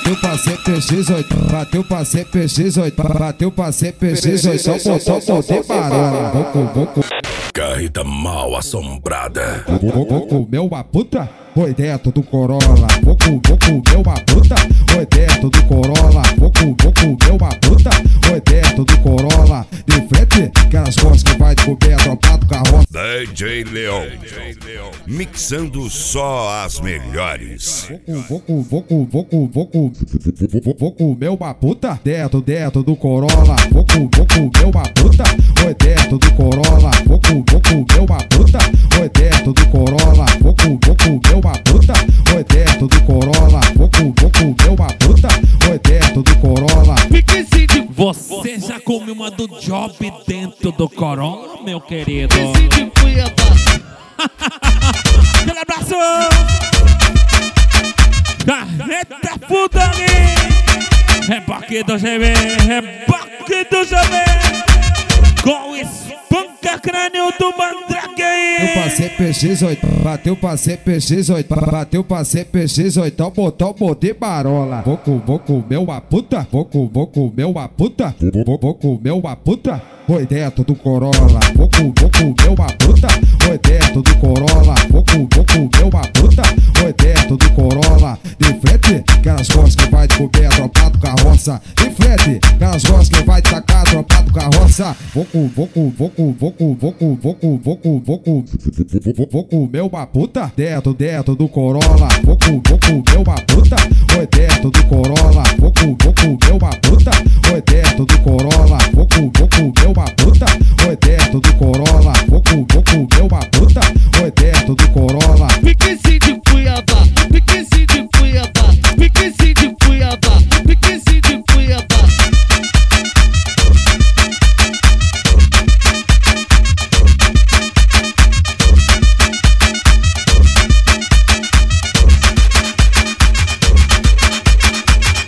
bateu pra CPX8, bateu pra CPX8, bateu pra CPX8, só botei marola. Vou Carreta mal assombrada. comer uma puta, foi dentro do Corolla. Vou comer uma puta, foi dentro do Corolla. Vou comer uma puta, foi dentro do Corolla. De frente, aquelas costas que vai comer a tropa do carroça. DJ Leon, mixando só as melhores. Vou comer uma puta dentro do Corolla. Vou comer uma puta, foi dentro do Corolla. Vou comer uma puta, foi dentro do Corolla. Vou comer uma puta, foi dentro do Corolla. Vou comer uma puta, foi dentro do Corolla. Você já comeu uma do Job dentro do Corolla, meu querido? Aquele abraço! Carreta Fudani! Reboque do GB! Reboque do GB! Com espanca crânio do Mandrake aí! Bateu pra CPX8, bateu pra CPX8, botei marola. Vou comer uma puta, vou comer uma puta, vou comer uma puta, foi dentro do Corolla. Vou comer uma puta, foi dentro do Corolla. Vou comer uma puta, foi dentro do Corolla. De frente, aquelas costas que vai comer a tropa do carroça. De frente, aquelas costas que vai tacar a tropa do carroça. Vou comer uma puta dentro do Corolla. Vou comer uma puta, foi dentro do Corolla. Vou comer uma puta, foi dentro do Corolla. Vou comer uma puta, foi dentro do Corolla. Vou comer uma puta, foi dentro do Corolla. Fique